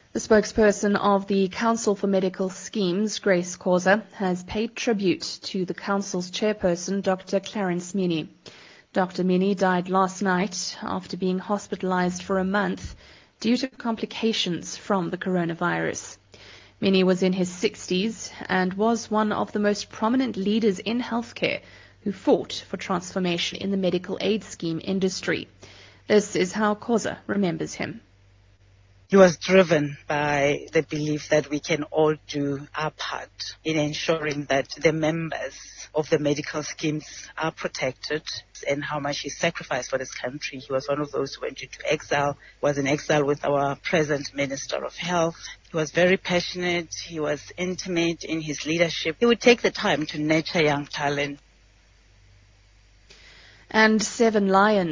The spokesperson of the Council for Medical Schemes, Grace Khoza, has paid tribute to the Council's chairperson, Dr. Clarence Mini. Dr. Mini died last night after being hospitalized for a month due to complications from the coronavirus. Mini was in his 60s and was one of the most prominent leaders in healthcare who fought for transformation in the medical aid scheme industry. This is how Khoza remembers him. He was driven by the belief that we can all do our part in ensuring that the members of the medical schemes are protected, and how much he sacrificed for this country. He was one of those who went into exile, was in exile with our present Minister of Health. He was very passionate. He was intimate in his leadership. He would take the time to nurture young talent. And 7 lions